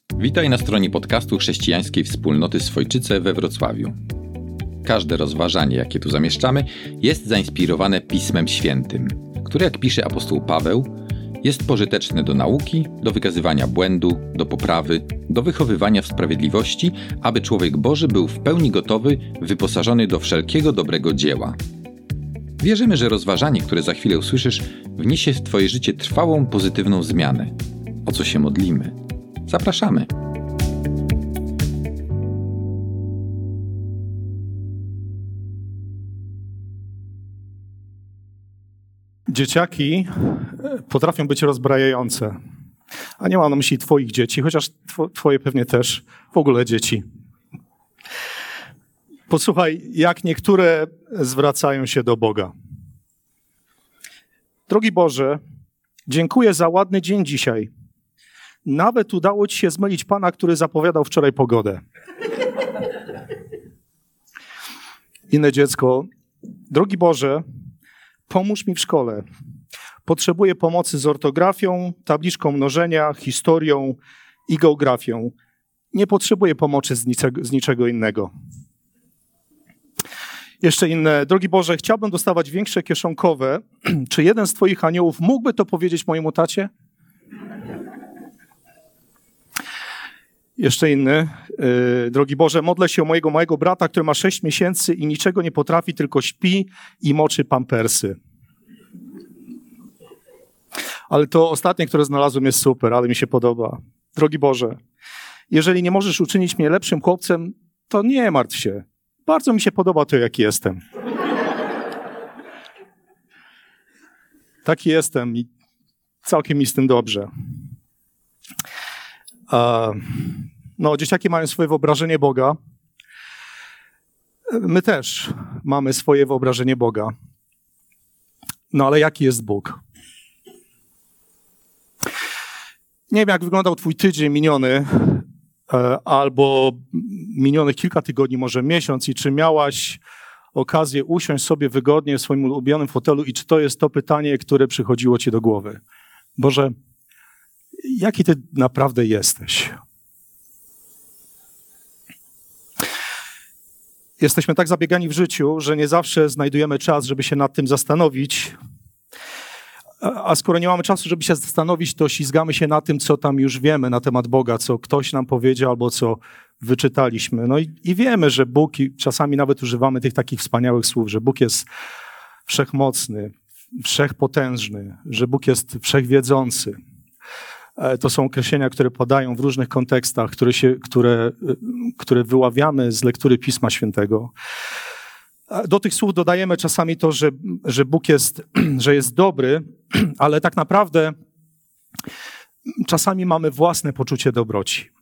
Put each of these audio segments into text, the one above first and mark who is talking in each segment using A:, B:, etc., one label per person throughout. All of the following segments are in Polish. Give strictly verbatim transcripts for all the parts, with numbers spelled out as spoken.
A: Witaj na stronie podcastu Chrześcijańskiej Wspólnoty Swojczyce we Wrocławiu. Każde rozważanie, jakie tu zamieszczamy, jest zainspirowane Pismem Świętym, które, jak pisze apostoł Paweł, jest pożyteczne do nauki, do wykazywania błędu, do poprawy, do wychowywania w sprawiedliwości, aby człowiek Boży był w pełni gotowy, wyposażony do wszelkiego dobrego dzieła. Wierzymy, że rozważanie, które za chwilę usłyszysz, wniesie w Twoje życie trwałą, pozytywną zmianę, o co się modlimy. Zapraszamy!
B: Dzieciaki potrafią być rozbrajające. A nie mam na myśli twoich dzieci, chociaż twoje pewnie też, w ogóle dzieci. Posłuchaj, jak niektóre zwracają się do Boga. Drogi Boże, dziękuję za ładny dzień dzisiaj. Nawet udało Ci się zmylić Pana, który zapowiadał wczoraj pogodę. Inne dziecko, drogi Boże, pomóż mi w szkole. Potrzebuję pomocy z ortografią, tabliczką mnożenia, historią i geografią. Nie potrzebuję pomocy z niczego, z niczego innego. Jeszcze inne. Drogi Boże, chciałbym dostawać większe kieszonkowe. Czy jeden z Twoich aniołów mógłby to powiedzieć mojemu tacie? Jeszcze inny. Yy, drogi Boże, modlę się o mojego małego brata, który ma sześć miesięcy i niczego nie potrafi, tylko śpi i moczy pampersy. Ale to ostatnie, które znalazłem, jest super, ale mi się podoba. Drogi Boże, jeżeli nie możesz uczynić mnie lepszym chłopcem, to nie martw się. Bardzo mi się podoba to, jaki jestem. Taki jestem i całkiem mi z tym dobrze. No, dzieciaki mają swoje wyobrażenie Boga. My też mamy swoje wyobrażenie Boga. No, ale jaki jest Bóg? Nie wiem, jak wyglądał twój tydzień miniony, albo minionych kilka tygodni, może miesiąc, i czy miałaś okazję usiąść sobie wygodnie w swoim ulubionym fotelu i czy to jest to pytanie, które przychodziło ci do głowy? Boże, jaki ty naprawdę jesteś? Jesteśmy tak zabiegani w życiu, że nie zawsze znajdujemy czas, żeby się nad tym zastanowić. A skoro nie mamy czasu, żeby się zastanowić, to ślizgamy się na tym, co tam już wiemy na temat Boga, co ktoś nam powiedział albo co wyczytaliśmy. No i, i wiemy, że Bóg, i czasami nawet używamy tych takich wspaniałych słów, że Bóg jest wszechmocny, wszechpotężny, że Bóg jest wszechwiedzący. To są określenia, które padają w różnych kontekstach, które, się, które, które wyławiamy z lektury Pisma Świętego. Do tych słów dodajemy czasami to, że, że Bóg jest, że jest dobry, ale tak naprawdę czasami mamy własne poczucie dobroci.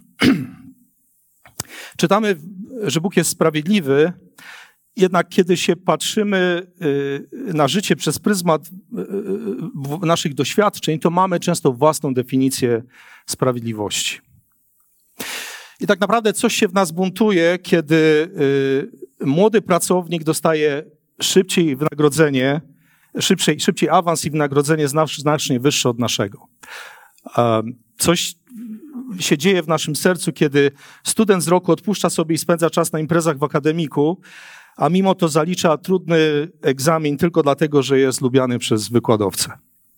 B: Czytamy, że Bóg jest sprawiedliwy, jednak kiedy się patrzymy na życie przez pryzmat naszych doświadczeń, to mamy często własną definicję sprawiedliwości. I tak naprawdę coś się w nas buntuje, kiedy młody pracownik dostaje szybciej wynagrodzenie, szybciej, szybciej awans i wynagrodzenie znacznie wyższe od naszego. Coś się dzieje w naszym sercu, kiedy student z roku odpuszcza sobie i spędza czas na imprezach w akademiku, a mimo to zalicza trudny egzamin tylko dlatego, że jest lubiany przez wykładowcę.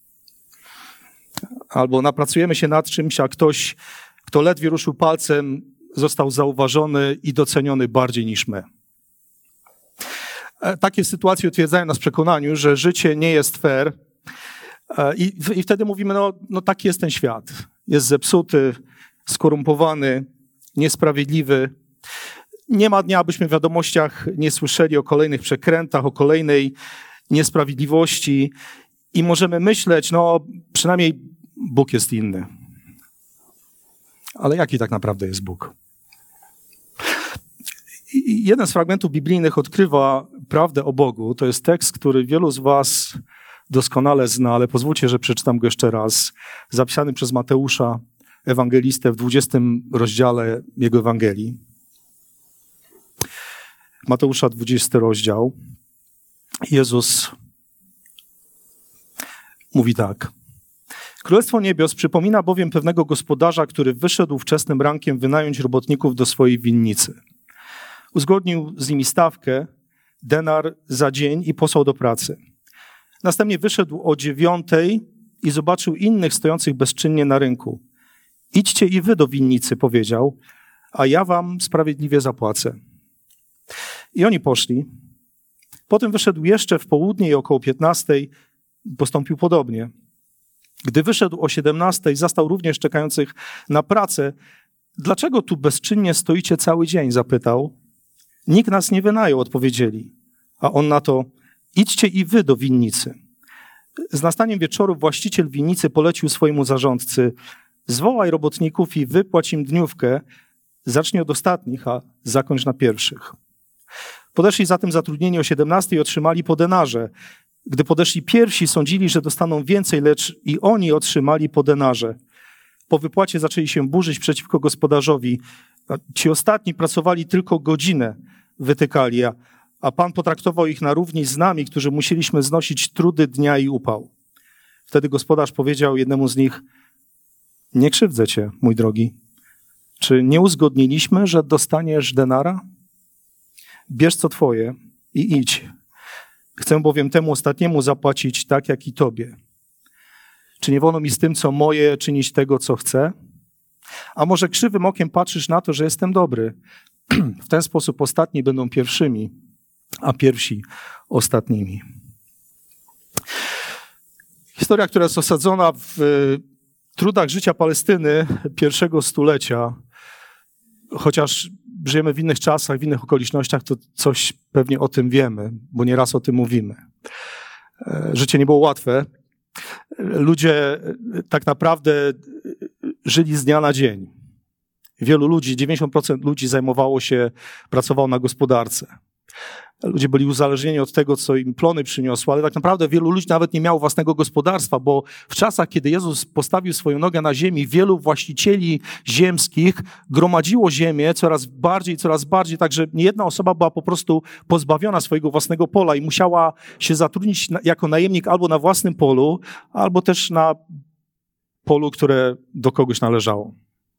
B: Albo napracujemy się nad czymś, a ktoś, kto ledwie ruszył palcem, został zauważony i doceniony bardziej niż my. Takie sytuacje utwierdzają nas w przekonaniu, że życie nie jest fair i, i wtedy mówimy, no, no taki jest ten świat. Jest zepsuty, skorumpowany, niesprawiedliwy. Nie ma dnia, abyśmy w wiadomościach nie słyszeli o kolejnych przekrętach, o kolejnej niesprawiedliwości i możemy myśleć, no przynajmniej Bóg jest inny. Ale jaki tak naprawdę jest Bóg? I jeden z fragmentów biblijnych odkrywa prawdę o Bogu. To jest tekst, który wielu z was doskonale zna, ale pozwólcie, że przeczytam go jeszcze raz. Zapisany przez Mateusza, ewangelistę, w dwudziestym rozdziale jego Ewangelii. Mateusza, dwudziesty rozdział. Jezus mówi tak. Królestwo niebios przypomina bowiem pewnego gospodarza, który wyszedł wczesnym rankiem wynająć robotników do swojej winnicy. Uzgodnił z nimi stawkę, denar za dzień i posłał do pracy. Następnie wyszedł o dziewiątej i zobaczył innych stojących bezczynnie na rynku. Idźcie i wy do winnicy, powiedział, a ja wam sprawiedliwie zapłacę. I oni poszli. Potem wyszedł jeszcze w południe i około piętnastej postąpił podobnie. Gdy wyszedł o siedemnastej, zastał również czekających na pracę. Dlaczego tu bezczynnie stoicie cały dzień? Zapytał. Nikt nas nie wynajął, odpowiedzieli. A on na to, idźcie i wy do winnicy. Z nastaniem wieczoru właściciel winnicy polecił swojemu zarządcy, zwołaj robotników i wypłać im dniówkę, zacznij od ostatnich, a zakończ na pierwszych. Podeszli zatem zatrudnieni o siedemnastej i otrzymali po denarze. Gdy podeszli pierwsi, sądzili, że dostaną więcej, lecz i oni otrzymali po denarze. Po wypłacie zaczęli się burzyć przeciwko gospodarzowi. Ci ostatni pracowali tylko godzinę, wytykali, a, a Pan potraktował ich na równi z nami, którzy musieliśmy znosić trudy dnia i upał. Wtedy gospodarz powiedział jednemu z nich, nie krzywdzę cię, mój drogi. Czy nie uzgodniliśmy, że dostaniesz denara? Bierz co twoje i idź. Chcę bowiem temu ostatniemu zapłacić tak, jak i tobie. Czy nie wolno mi z tym, co moje, czynić tego, co chcę? A może krzywym okiem patrzysz na to, że jestem dobry? W ten sposób ostatni będą pierwszymi, a pierwsi ostatnimi. Historia, która jest osadzona w trudach życia Palestyny pierwszego stulecia, chociaż żyjemy w innych czasach, w innych okolicznościach, to coś pewnie o tym wiemy, bo nieraz o tym mówimy. Życie nie było łatwe. Ludzie tak naprawdę żyli z dnia na dzień. Wielu ludzi, dziewięćdziesiąt procent ludzi zajmowało się, pracowało na gospodarce. Ludzie byli uzależnieni od tego, co im plony przyniosło, ale tak naprawdę wielu ludzi nawet nie miało własnego gospodarstwa, bo w czasach, kiedy Jezus postawił swoją nogę na ziemi, wielu właścicieli ziemskich gromadziło ziemię coraz bardziej, coraz bardziej, tak że niejedna osoba była po prostu pozbawiona swojego własnego pola i musiała się zatrudnić jako najemnik albo na własnym polu, albo też na polu, które do kogoś należało.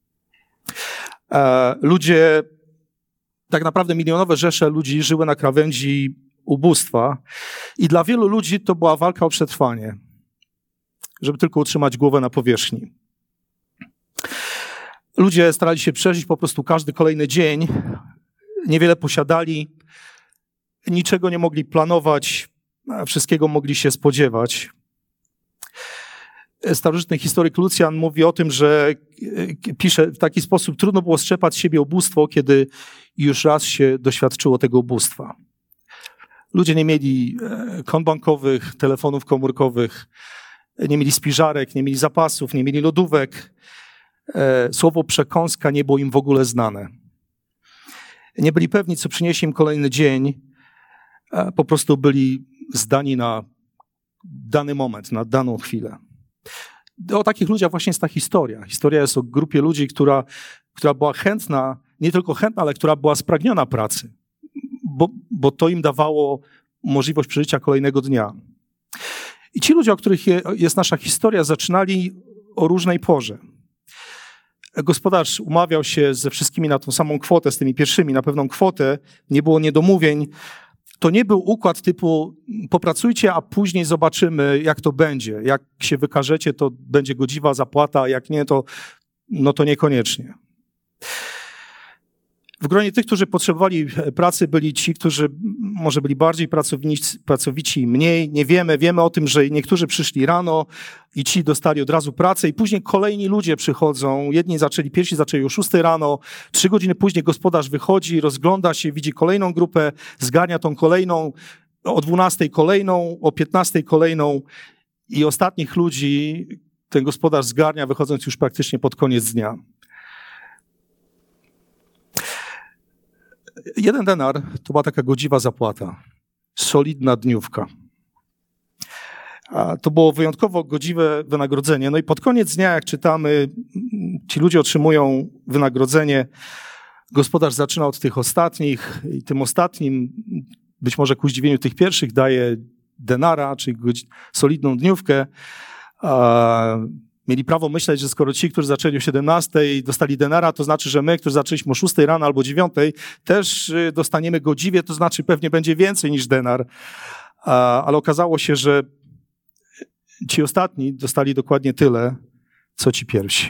B: Ludzie Tak naprawdę milionowe rzesze ludzi żyły na krawędzi ubóstwa i dla wielu ludzi to była walka o przetrwanie, żeby tylko utrzymać głowę na powierzchni. Ludzie starali się przeżyć po prostu każdy kolejny dzień, niewiele posiadali, niczego nie mogli planować, a wszystkiego mogli się spodziewać. Starożytny historyk Lucjan mówi o tym, że pisze w taki sposób, trudno było strzepać z siebie ubóstwo, kiedy już raz się doświadczyło tego ubóstwa. Ludzie nie mieli kont bankowych, telefonów komórkowych, nie mieli spiżarek, nie mieli zapasów, nie mieli lodówek. Słowo przekąska nie było im w ogóle znane. Nie byli pewni, co przyniesie im kolejny dzień. Po prostu byli zdani na dany moment, na daną chwilę. O takich ludziach właśnie jest ta historia. Historia jest o grupie ludzi, która, która była chętna, nie tylko chętna, ale która była spragniona pracy, bo, bo to im dawało możliwość przeżycia kolejnego dnia. I ci ludzie, o których je, jest nasza historia, zaczynali o różnej porze. Gospodarz umawiał się ze wszystkimi na tą samą kwotę, z tymi pierwszymi na pewną kwotę, nie było niedomówień. To nie był układ typu popracujcie, a później zobaczymy, jak to będzie. Jak się wykażecie, to będzie godziwa zapłata, a jak nie, to, no to niekoniecznie. W gronie tych, którzy potrzebowali pracy, byli ci, którzy może byli bardziej pracowici, pracowici mniej. Nie wiemy. Wiemy o tym, że niektórzy przyszli rano i ci dostali od razu pracę i później kolejni ludzie przychodzą. Jedni zaczęli, pierwsi zaczęli o szóstej rano. Trzy godziny później gospodarz wychodzi, rozgląda się, widzi kolejną grupę, zgarnia tą kolejną, o dwunastej kolejną, o piętnastej kolejną i ostatnich ludzi ten gospodarz zgarnia, wychodząc już praktycznie pod koniec dnia. Jeden denar to była taka godziwa zapłata, solidna dniówka. A to było wyjątkowo godziwe wynagrodzenie. No i pod koniec dnia, jak czytamy, ci ludzie otrzymują wynagrodzenie. Gospodarz zaczyna od tych ostatnich i tym ostatnim, być może ku zdziwieniu tych pierwszych, daje denara, czyli solidną dniówkę. Mieli prawo myśleć, że skoro ci, którzy zaczęli o siedemnastej dostali denara, to znaczy, że my, którzy zaczęliśmy o szóstej rano albo dziewiątej, też dostaniemy godziwie, to znaczy pewnie będzie więcej niż denar. Ale okazało się, że ci ostatni dostali dokładnie tyle, co ci pierwsi.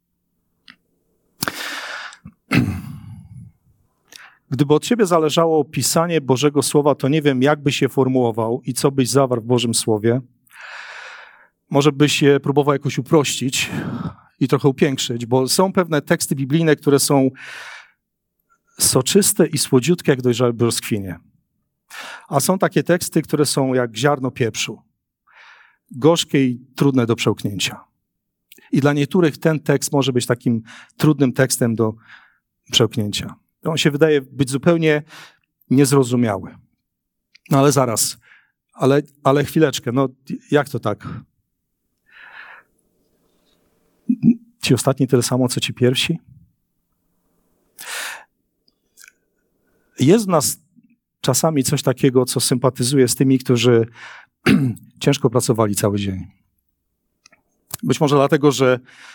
B: Gdyby od ciebie zależało pisanie Bożego Słowa, to nie wiem, jak byś się formułował i co byś zawarł w Bożym Słowie. Może byś je próbował jakoś uprościć i trochę upiększyć, bo są pewne teksty biblijne, które są soczyste i słodziutkie jak dojrzałe brzoskwinie. A są takie teksty, które są jak ziarno pieprzu. Gorzkie i trudne do przełknięcia. I dla niektórych ten tekst może być takim trudnym tekstem do przełknięcia. On się wydaje być zupełnie niezrozumiały. No ale zaraz, ale, ale chwileczkę, no jak to tak? Ci ostatni tyle samo, co ci pierwsi? Jest w nas czasami coś takiego, co sympatyzuje z tymi, którzy ciężko pracowali cały dzień. Być może dlatego, że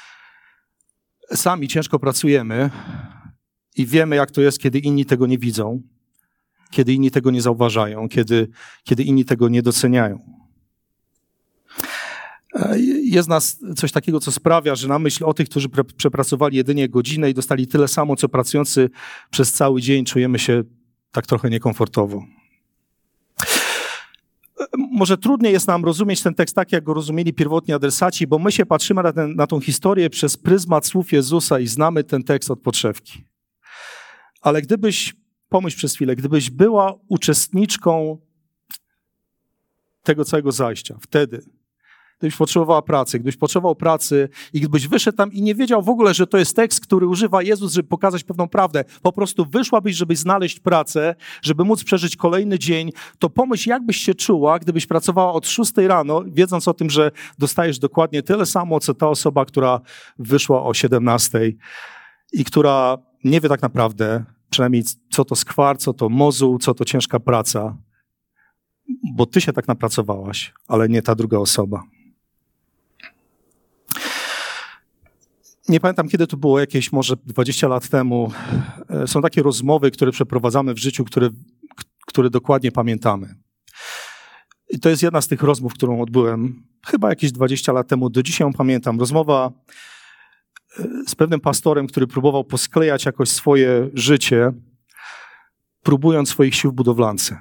B: sami ciężko pracujemy i wiemy, jak to jest, kiedy inni tego nie widzą, kiedy inni tego nie zauważają, kiedy, kiedy inni tego nie doceniają. Jest w nas coś takiego, co sprawia, że na myśl o tych, którzy pre- przepracowali jedynie godzinę i dostali tyle samo, co pracujący przez cały dzień, czujemy się tak trochę niekomfortowo. Może trudniej jest nam rozumieć ten tekst tak, jak go rozumieli pierwotni adresaci, bo my się patrzymy na, ten, na tą historię przez pryzmat słów Jezusa i znamy ten tekst od podszewki. Ale gdybyś, pomyśl przez chwilę, gdybyś była uczestniczką tego całego zajścia, wtedy, gdybyś potrzebowała pracy, gdybyś potrzebował pracy i gdybyś wyszedł tam i nie wiedział w ogóle, że to jest tekst, który używa Jezus, żeby pokazać pewną prawdę, po prostu wyszłabyś, żeby znaleźć pracę, żeby móc przeżyć kolejny dzień, to pomyśl, jak byś się czuła, gdybyś pracowała od szóstej rano, wiedząc o tym, że dostajesz dokładnie tyle samo, co ta osoba, która wyszła o siedemnastej i która nie wie tak naprawdę, przynajmniej co to skwar, co to mozuł, co to ciężka praca, bo ty się tak napracowałaś, ale nie ta druga osoba. Nie pamiętam, kiedy to było, jakieś może dwadzieścia lat temu. Są takie rozmowy, które przeprowadzamy w życiu, które, które dokładnie pamiętamy. I to jest jedna z tych rozmów, którą odbyłem chyba jakieś dwadzieścia lat temu. Do dzisiaj ją pamiętam. Rozmowa z pewnym pastorem, który próbował posklejać jakoś swoje życie, próbując swoich sił w budowlance.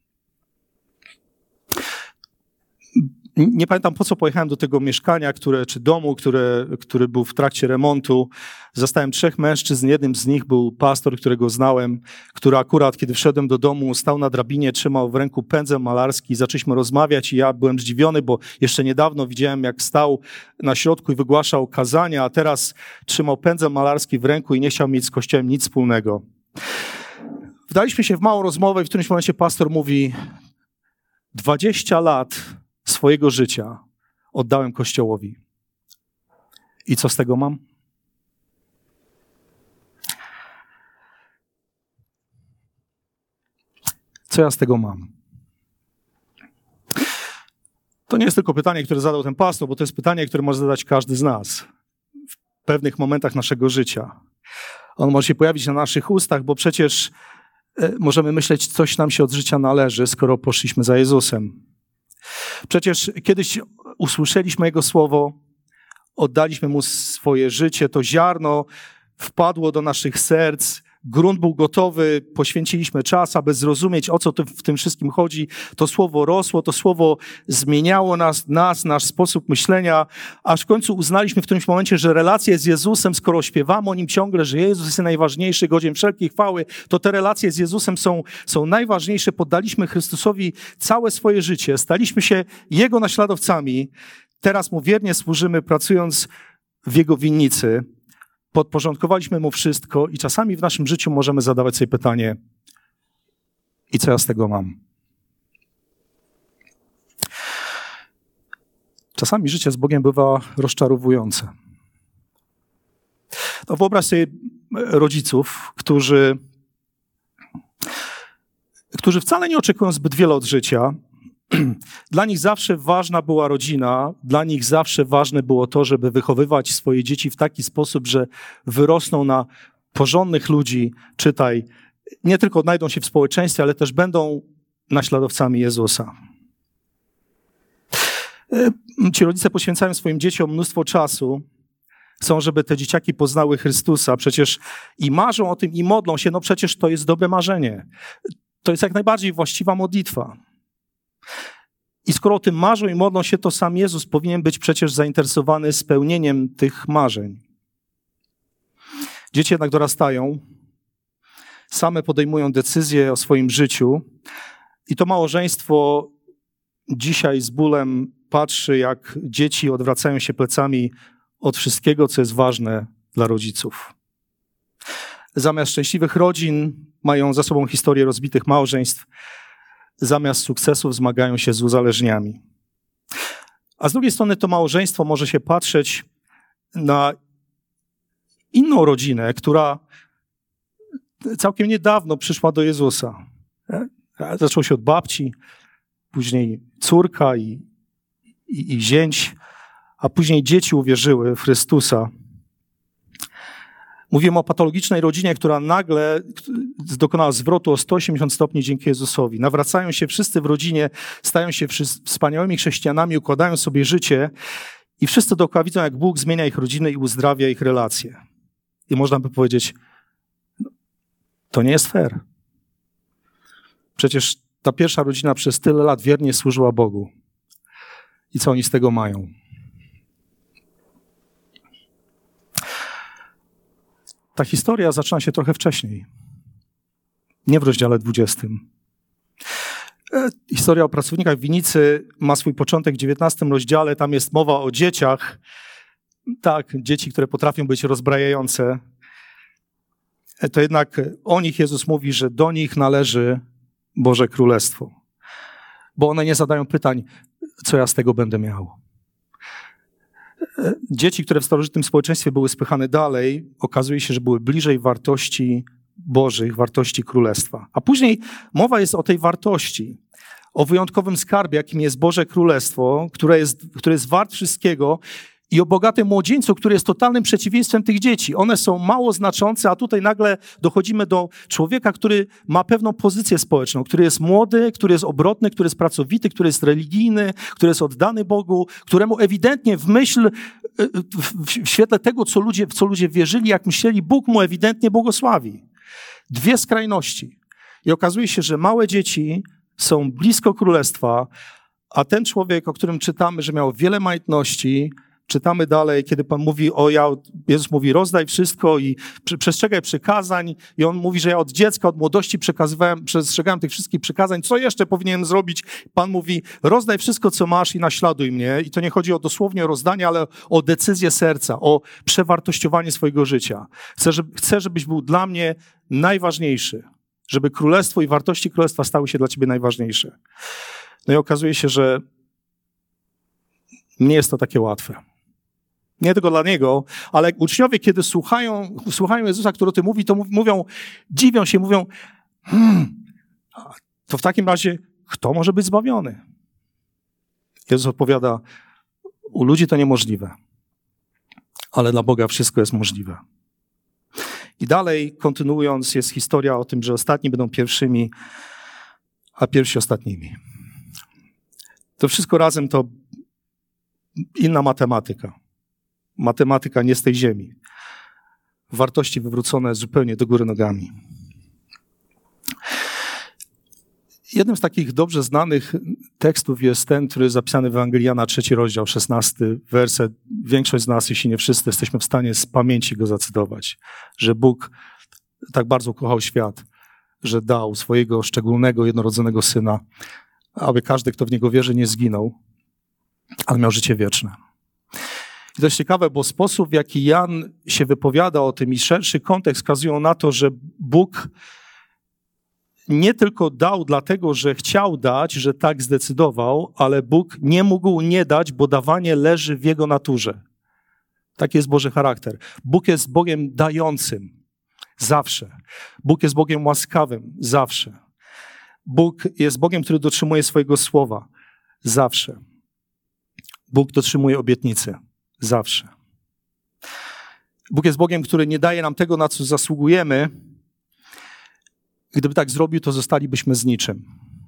B: Nie pamiętam, po co pojechałem do tego mieszkania, które, czy domu, które, który był w trakcie remontu. Zastałem trzech mężczyzn. Jednym z nich był pastor, którego znałem, który akurat, kiedy wszedłem do domu, stał na drabinie, trzymał w ręku pędzel malarski. Zaczęliśmy rozmawiać i ja byłem zdziwiony, bo jeszcze niedawno widziałem, jak stał na środku i wygłaszał kazania, a teraz trzymał pędzel malarski w ręku i nie chciał mieć z Kościołem nic wspólnego. Wdaliśmy się w małą rozmowę i w którymś momencie pastor mówi: dwadzieścia lat swojego życia oddałem Kościołowi. I co z tego mam? Co ja z tego mam? To nie jest tylko pytanie, które zadał ten pastor, bo to jest pytanie, które może zadać każdy z nas w pewnych momentach naszego życia. On może się pojawić na naszych ustach, bo przecież możemy myśleć, coś nam się od życia należy, skoro poszliśmy za Jezusem. Przecież kiedyś usłyszeliśmy Jego słowo, oddaliśmy Mu swoje życie, to ziarno wpadło do naszych serc, grunt był gotowy, poświęciliśmy czas, aby zrozumieć, o co w tym wszystkim chodzi. To słowo rosło, to słowo zmieniało nas, nas, nasz sposób myślenia, aż w końcu uznaliśmy w którymś momencie, że relacje z Jezusem, skoro śpiewamy o Nim ciągle, że Jezus jest najważniejszy, godzien wszelkiej chwały, to te relacje z Jezusem są, są najważniejsze. Poddaliśmy Chrystusowi całe swoje życie, staliśmy się Jego naśladowcami. Teraz Mu wiernie służymy, pracując w Jego winnicy. Podporządkowaliśmy Mu wszystko i czasami w naszym życiu możemy zadawać sobie pytanie: i co ja z tego mam? Czasami życie z Bogiem bywa rozczarowujące. No wyobraź sobie rodziców, którzy, którzy wcale nie oczekują zbyt wiele od życia, Dla nich zawsze ważna była rodzina, dla nich zawsze ważne było to, żeby wychowywać swoje dzieci w taki sposób, że wyrosną na porządnych ludzi, czytaj, nie tylko odnajdą się w społeczeństwie, ale też będą naśladowcami Jezusa. Ci rodzice poświęcają swoim dzieciom mnóstwo czasu, chcą, żeby te dzieciaki poznały Chrystusa, przecież i marzą o tym, i modlą się, no przecież to jest dobre marzenie. To jest jak najbardziej właściwa modlitwa. I skoro o tym marzą i modlą się, to sam Jezus powinien być przecież zainteresowany spełnieniem tych marzeń. Dzieci jednak dorastają, same podejmują decyzje o swoim życiu i to małżeństwo dzisiaj z bólem patrzy, jak dzieci odwracają się plecami od wszystkiego, co jest ważne dla rodziców. Zamiast szczęśliwych rodzin mają za sobą historię rozbitych małżeństw, zamiast sukcesów zmagają się z uzależniami. A z drugiej strony to małżeństwo może się patrzeć na inną rodzinę, która całkiem niedawno przyszła do Jezusa. Zaczęło się od babci, później córka i, i, i zięć, a później dzieci uwierzyły w Chrystusa. Mówimy o patologicznej rodzinie, która nagle dokonała zwrotu o sto osiemdziesiąt stopni dzięki Jezusowi. Nawracają się wszyscy w rodzinie, stają się wspaniałymi chrześcijanami, układają sobie życie i wszyscy dookoła widzą, jak Bóg zmienia ich rodziny i uzdrawia ich relacje. I można by powiedzieć, to nie jest fair. Przecież ta pierwsza rodzina przez tyle lat wiernie służyła Bogu. I co oni z tego mają? Ta historia zaczyna się trochę wcześniej. Nie w rozdziale dwudziestym. Historia o pracownikach winnicy ma swój początek w dziewiętnastym rozdziale. Tam jest mowa o dzieciach. Tak, dzieci, które potrafią być rozbrajające. To jednak o nich Jezus mówi, że do nich należy Boże Królestwo. Bo one nie zadają pytań, co ja z tego będę miał. Dzieci, które w starożytnym społeczeństwie były spychane dalej, okazuje się, że były bliżej wartości Bożych, wartości Królestwa. A później mowa jest o tej wartości, o wyjątkowym skarbie, jakim jest Boże Królestwo, które jest, które jest wart wszystkiego, i o bogatym młodzieńcu, który jest totalnym przeciwieństwem tych dzieci. One są mało znaczące, a tutaj nagle dochodzimy do człowieka, który ma pewną pozycję społeczną, który jest młody, który jest obrotny, który jest pracowity, który jest religijny, który jest oddany Bogu, któremu ewidentnie w myśl, w świetle tego, co ludzie, w co ludzie wierzyli, jak myśleli, Bóg mu ewidentnie błogosławi. Dwie skrajności. I okazuje się, że małe dzieci są blisko królestwa, a ten człowiek, o którym czytamy, że miał wiele majątności, czytamy dalej, kiedy Pan mówi, o ja, Jezus mówi, rozdaj wszystko i przestrzegaj przykazań. I on mówi, że ja od dziecka, od młodości przekazywałem, przestrzegałem tych wszystkich przykazań. Co jeszcze powinienem zrobić? Pan mówi, rozdaj wszystko, co masz i naśladuj mnie. I to nie chodzi o dosłownie o rozdanie, ale o decyzję serca, o przewartościowanie swojego życia. Chcę, żeby, chcę, żebyś był dla mnie najważniejszy. Żeby królestwo i wartości królestwa stały się dla ciebie najważniejsze. No i okazuje się, że nie jest to takie łatwe. Nie tylko dla niego, ale uczniowie, kiedy słuchają, słuchają Jezusa, który o tym mówi, to mówią, dziwią się, mówią, hmm, to w takim razie kto może być zbawiony? Jezus odpowiada, u ludzi to niemożliwe, ale dla Boga wszystko jest możliwe. I dalej, kontynuując, jest historia o tym, że ostatni będą pierwszymi, a pierwsi ostatnimi. To wszystko razem to inna matematyka. Matematyka nie z tej ziemi. Wartości wywrócone zupełnie do góry nogami. Jednym z takich dobrze znanych tekstów jest ten, który jest zapisany w Ewangelii Jana, trzeci rozdział, szesnasty werset. Większość z nas, jeśli nie wszyscy, jesteśmy w stanie z pamięci go zacytować. Że Bóg tak bardzo kochał świat, że dał swojego szczególnego, jednorodzonego Syna, aby każdy, kto w Niego wierzy, nie zginął, ale miał życie wieczne. I to jest ciekawe, bo sposób, w jaki Jan się wypowiada o tym i szerszy kontekst wskazują na to, że Bóg nie tylko dał dlatego, że chciał dać, że tak zdecydował, ale Bóg nie mógł nie dać, bo dawanie leży w Jego naturze. Taki jest Boży charakter. Bóg jest Bogiem dającym. Zawsze. Bóg jest Bogiem łaskawym. Zawsze. Bóg jest Bogiem, który dotrzymuje swojego słowa. Zawsze. Bóg dotrzymuje obietnicy. Zawsze. Bóg jest Bogiem, który nie daje nam tego, na co zasługujemy. Gdyby tak zrobił, to zostalibyśmy z niczym.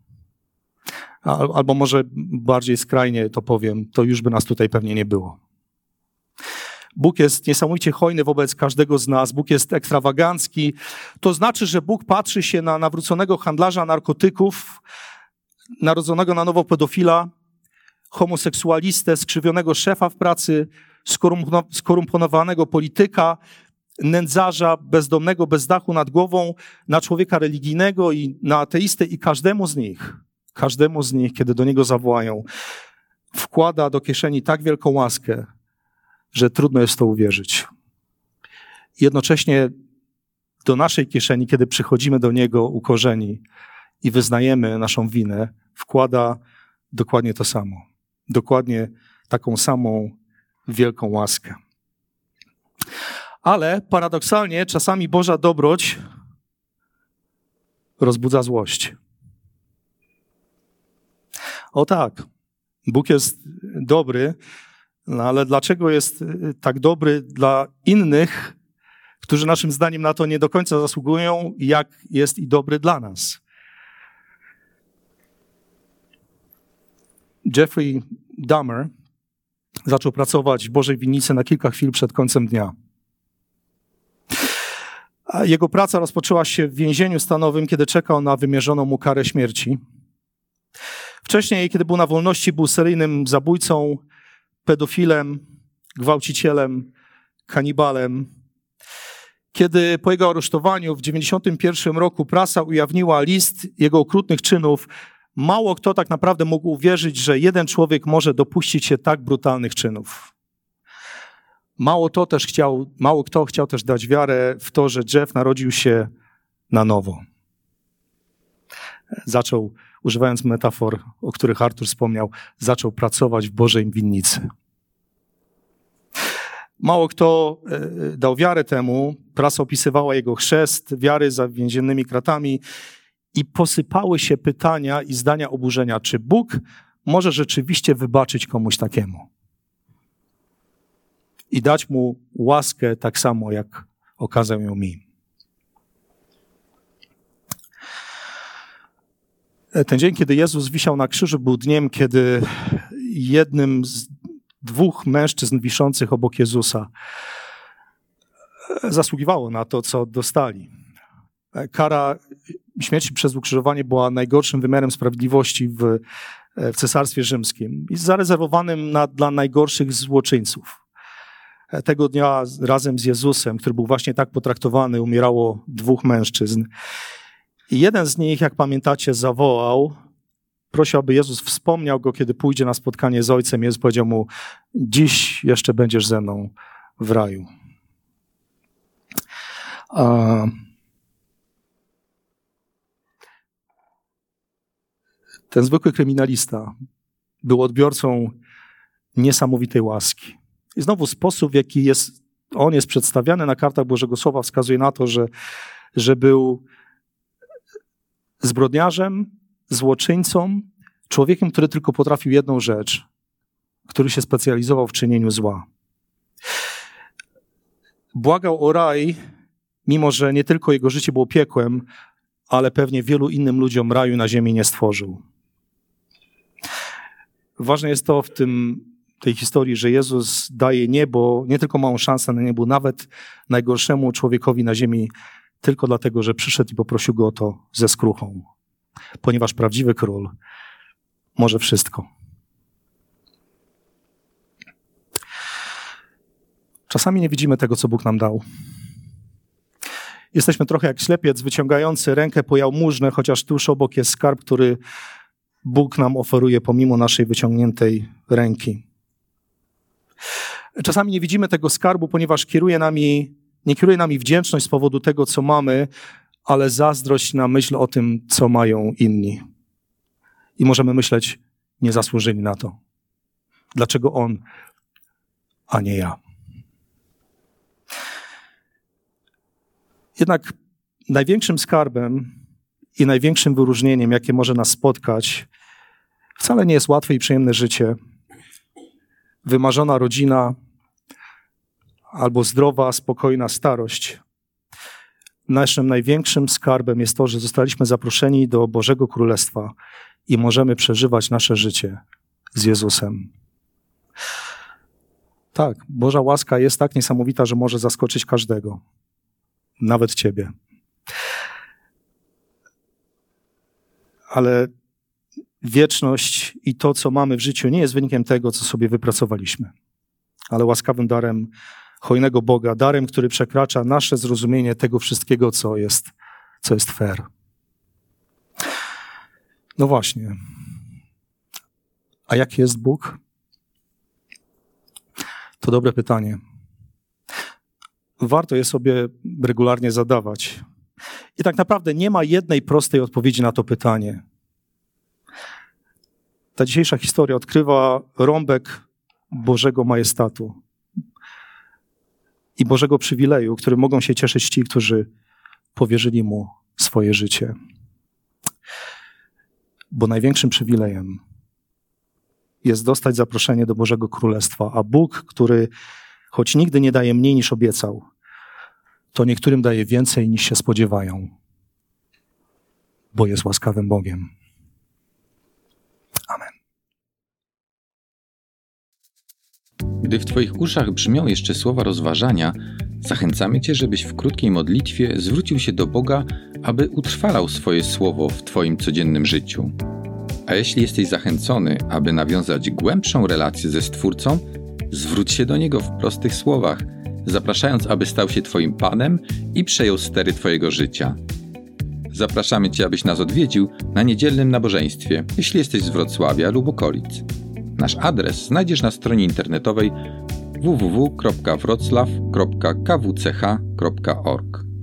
B: Albo może bardziej skrajnie to powiem, to już by nas tutaj pewnie nie było. Bóg jest niesamowicie hojny wobec każdego z nas. Bóg jest ekstrawagancki. To znaczy, że Bóg patrzy się na nawróconego handlarza narkotyków, narodzonego na nowo pedofila, homoseksualistę, skrzywionego szefa w pracy, skorumpowanego polityka, nędzarza, bezdomnego, bez dachu nad głową, na człowieka religijnego i na ateistę i każdemu z nich, każdemu z nich, kiedy do niego zawołają, wkłada do kieszeni tak wielką łaskę, że trudno jest w to uwierzyć. Jednocześnie do naszej kieszeni, kiedy przychodzimy do niego ukorzeni i wyznajemy naszą winę, wkłada dokładnie to samo. Dokładnie taką samą wielką łaskę. Ale paradoksalnie czasami Boża dobroć rozbudza złość. O tak, Bóg jest dobry, no ale dlaczego jest tak dobry dla innych, którzy naszym zdaniem na to nie do końca zasługują, jak jest i dobry dla nas? Jeffrey Dahmer zaczął pracować w Bożej winnicy na kilka chwil przed końcem dnia. A jego praca rozpoczęła się w więzieniu stanowym, kiedy czekał na wymierzoną mu karę śmierci. Wcześniej, kiedy był na wolności, był seryjnym zabójcą, pedofilem, gwałcicielem, kanibalem. Kiedy po jego aresztowaniu w dziewięćdziesiątym pierwszym roku prasa ujawniła list jego okrutnych czynów, mało kto tak naprawdę mógł uwierzyć, że jeden człowiek może dopuścić się tak brutalnych czynów. Mało, to też chciał, mało kto chciał też dać wiarę w to, że Jeff narodził się na nowo. Zaczął, używając metafor, o których Artur wspomniał, zaczął pracować w Bożej winnicy. Mało kto dał wiarę temu, prasa opisywała jego chrzest, wiary za więziennymi kratami i posypały się pytania i zdania oburzenia, czy Bóg może rzeczywiście wybaczyć komuś takiemu i dać mu łaskę tak samo, jak okazał ją mi. Ten dzień, kiedy Jezus wisiał na krzyżu, był dniem, kiedy jednym z dwóch mężczyzn wiszących obok Jezusa zasługiwało na to, co dostali. Kara śmierci przez ukrzyżowanie była najgorszym wymiarem sprawiedliwości w, w Cesarstwie Rzymskim i zarezerwowanym na, dla najgorszych złoczyńców. Tego dnia razem z Jezusem, który był właśnie tak potraktowany, umierało dwóch mężczyzn. I jeden z nich, jak pamiętacie, zawołał, prosił, aby Jezus wspomniał go, kiedy pójdzie na spotkanie z Ojcem. Jezus powiedział mu, dziś jeszcze będziesz ze mną w raju. A... Ten zwykły kryminalista był odbiorcą niesamowitej łaski. I znowu sposób, w jaki jest, on jest przedstawiany na kartach Bożego Słowa, wskazuje na to, że, że był zbrodniarzem, złoczyńcą, człowiekiem, który tylko potrafił jedną rzecz, który się specjalizował w czynieniu zła. Błagał o raj, mimo że nie tylko jego życie było piekłem, ale pewnie wielu innym ludziom raju na ziemi nie stworzył. Ważne jest to w tym, tej historii, że Jezus daje niebo, nie tylko małą szansę na niebo, nawet najgorszemu człowiekowi na ziemi, tylko dlatego, że przyszedł i poprosił go o to ze skruchą. Ponieważ prawdziwy król może wszystko. Czasami nie widzimy tego, co Bóg nam dał. Jesteśmy trochę jak ślepiec wyciągający rękę po jałmużnę, chociaż tuż obok jest skarb, który Bóg nam oferuje pomimo naszej wyciągniętej ręki. Czasami nie widzimy tego skarbu, ponieważ kieruje nami, nie kieruje nami wdzięczność z powodu tego, co mamy, ale zazdrość na myśl o tym, co mają inni. I możemy myśleć, nie zasłużyli na to. Dlaczego on, a nie ja? Jednak największym skarbem i największym wyróżnieniem, jakie może nas spotkać, Wcale nie jest łatwe i przyjemne życie. Wymarzona rodzina albo zdrowa, spokojna starość. Naszym największym skarbem jest to, że zostaliśmy zaproszeni do Bożego Królestwa i możemy przeżywać nasze życie z Jezusem. Tak, Boża łaska jest tak niesamowita, że może zaskoczyć każdego, nawet ciebie. Ale wieczność i to, co mamy w życiu, nie jest wynikiem tego, co sobie wypracowaliśmy, ale łaskawym darem hojnego Boga, darem, który przekracza nasze zrozumienie tego wszystkiego, co jest, co jest fair. No właśnie. A jaki jest Bóg? To dobre pytanie. Warto je sobie regularnie zadawać. I tak naprawdę nie ma jednej prostej odpowiedzi na to pytanie. Ta dzisiejsza historia odkrywa rąbek Bożego majestatu i Bożego przywileju, którym mogą się cieszyć ci, którzy powierzyli Mu swoje życie. Bo największym przywilejem jest dostać zaproszenie do Bożego Królestwa, a Bóg, który choć nigdy nie daje mniej niż obiecał, to niektórym daje więcej niż się spodziewają, bo jest łaskawym Bogiem. Amen.
A: Gdy w Twoich uszach brzmią jeszcze słowa rozważania, zachęcamy Cię, żebyś w krótkiej modlitwie zwrócił się do Boga, aby utrwalał swoje słowo w Twoim codziennym życiu. A jeśli jesteś zachęcony, aby nawiązać głębszą relację ze Stwórcą, zwróć się do Niego w prostych słowach, zapraszając, aby stał się Twoim Panem i przejął stery Twojego życia. Zapraszamy Cię, abyś nas odwiedził na niedzielnym nabożeństwie, jeśli jesteś z Wrocławia lub okolic. Nasz adres znajdziesz na stronie internetowej w w w kropka wroclaw kropka k w c h kropka org.